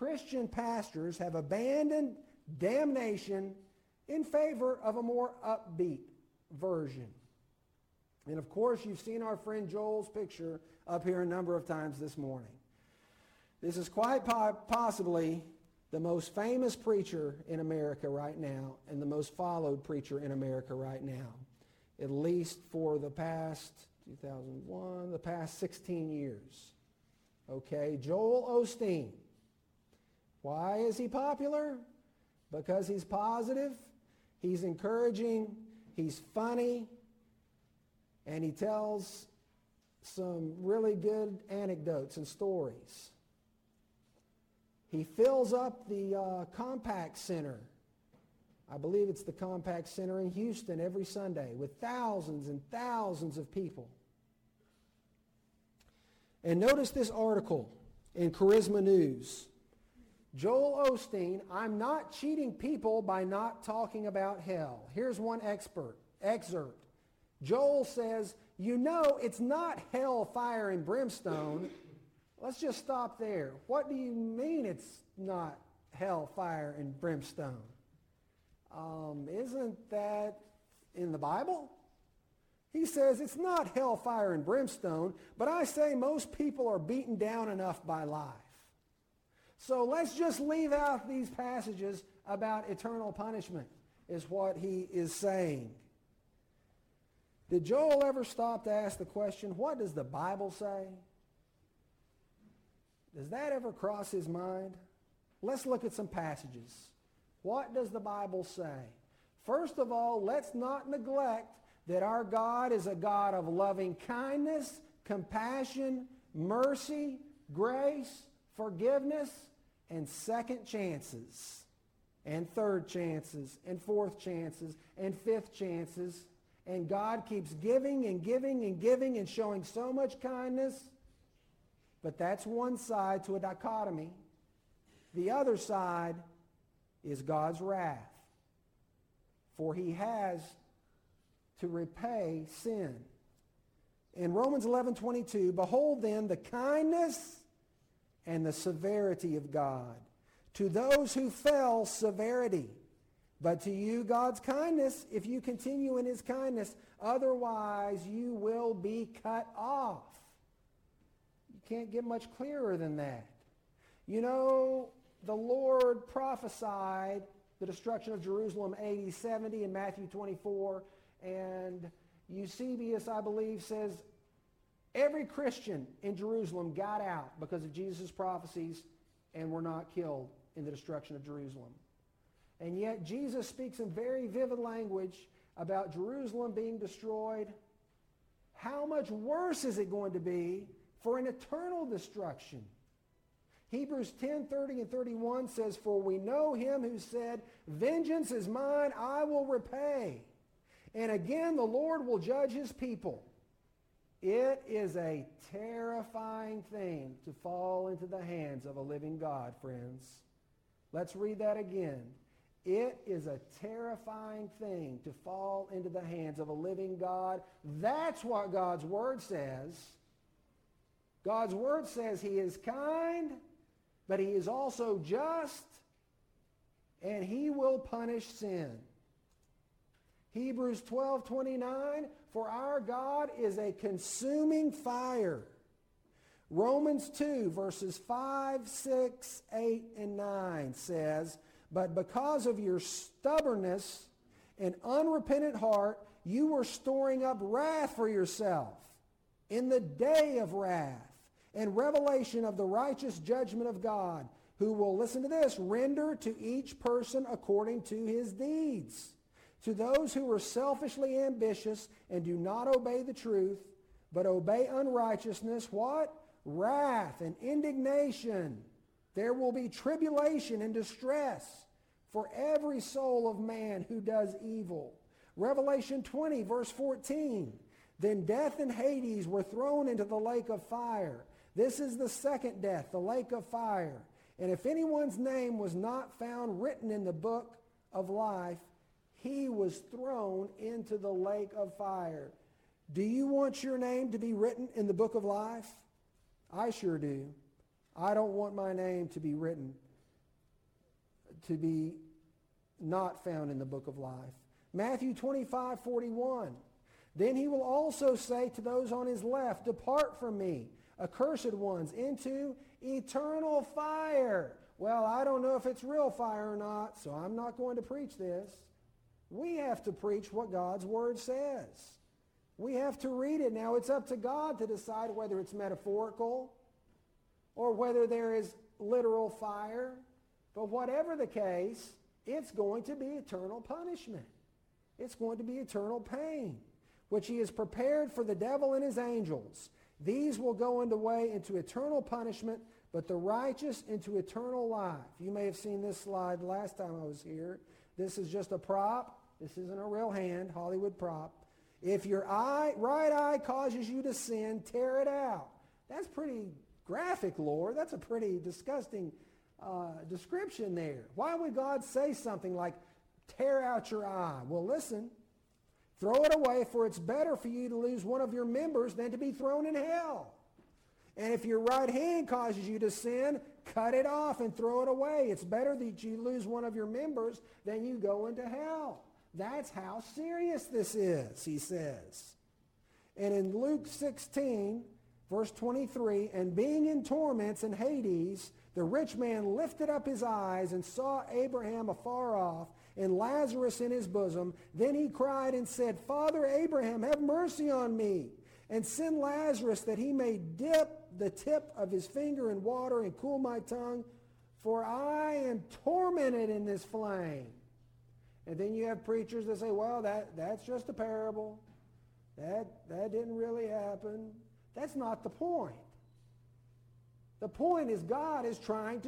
Christian pastors have abandoned damnation in favor of a more upbeat version. And of course, you've seen our friend Joel's picture up here a number of times this morning. This is quite possibly the most famous preacher in America right now and the most followed preacher in America right now, at least for the past 2001, the past 16 years. Okay, Joel Osteen. Why is he popular? Because he's positive, he's encouraging, he's funny, and he tells some really good anecdotes and stories. He fills up the Compaq Center. I believe it's the Compaq Center in Houston every Sunday with thousands and thousands of people. And notice this article in Charisma News. Joel Osteen, I'm not cheating people by not talking about hell. Here's one excerpt. Joel says, you know it's not hell, fire, and brimstone. Let's just stop there. What do you mean it's not hell, fire, and brimstone? Isn't that in the Bible? He says it's not hell, fire, and brimstone, but I say most people are beaten down enough by life. So let's just leave out these passages about eternal punishment, is what he is saying. Did Joel ever stop to ask the question, what does the Bible say? Does that ever cross his mind? Let's look at some passages. What does the Bible say? First of all, let's not neglect that our God is a God of loving kindness, compassion, mercy, grace, forgiveness, and second chances, and third chances, and fourth chances, and fifth chances. And God keeps giving and giving and giving and showing so much kindness. But that's one side to a dichotomy. The other side is God's wrath. For he has to repay sin. In Romans 11:22, behold then the kindness and the severity of God. To those who fell, severity. But to you, God's kindness, if you continue in his kindness. Otherwise, you will be cut off. You can't get much clearer than that. You know, the Lord prophesied the destruction of Jerusalem AD 70 in Matthew 24. And Eusebius, I believe, says every Christian in Jerusalem got out because of Jesus' prophecies and were not killed in the destruction of Jerusalem. And yet Jesus speaks in very vivid language about Jerusalem being destroyed. How much worse is it going to be for an eternal destruction? Hebrews 10:30 and 31 says, for we know him who said, vengeance is mine, I will repay. And again, the Lord will judge his people. It is a terrifying thing to fall into the hands of a living God, friends. Let's read that again. It is a terrifying thing to fall into the hands of a living God. That's what God's Word says. God's Word says he is kind, but he is also just, and he will punish sin. Hebrews 12:29, for our God is a consuming fire. Romans 2, verses 5, 6, 8, and 9 says, but because of your stubbornness and unrepentant heart, you were storing up wrath for yourself in the day of wrath and revelation of the righteous judgment of God, who will, listen to this, render to each person according to his deeds. To those who are selfishly ambitious and do not obey the truth, but obey unrighteousness, what? Wrath and indignation. There will be tribulation and distress for every soul of man who does evil. Revelation 20, verse 14. Then death and Hades were thrown into the lake of fire. This is the second death, the lake of fire. And if anyone's name was not found written in the book of life, he was thrown into the lake of fire. Do you want your name to be written in the book of life? I sure do. I don't want my name to be written to be not found in the book of life. Matthew 25:41. Then he will also say to those on his left, depart from me, accursed ones, into eternal fire. Well, I don't know if it's real fire or not, so I'm not going to preach this. We have to preach what God's Word says. We have to read it. Now, it's up to God to decide whether it's metaphorical or whether there is literal fire. But whatever the case, it's going to be eternal punishment. It's going to be eternal pain, which he has prepared for the devil and his angels. These will go into eternal punishment, but the righteous into eternal life. You may have seen this slide last time I was here. This is just a prop. This isn't a real hand, Hollywood prop. If your right eye causes you to sin, tear it out. That's pretty graphic, Lord. That's a pretty disgusting description there. Why would God say something like, tear out your eye? Well, listen. Throw it away, for it's better for you to lose one of your members than to be thrown in hell. And if your right hand causes you to sin, cut it off and throw it away. It's better that you lose one of your members than you go into hell. That's how serious this is, he says. And in Luke 16, verse 23, and being in torments in Hades, the rich man lifted up his eyes and saw Abraham afar off and Lazarus in his bosom. Then he cried and said, Father Abraham, have mercy on me, and send Lazarus that he may dip the tip of his finger in water and cool my tongue, for I am tormented in this flame. And then you have preachers that say, well, that's just a parable. That didn't really happen. That's not the point. The point is God is trying to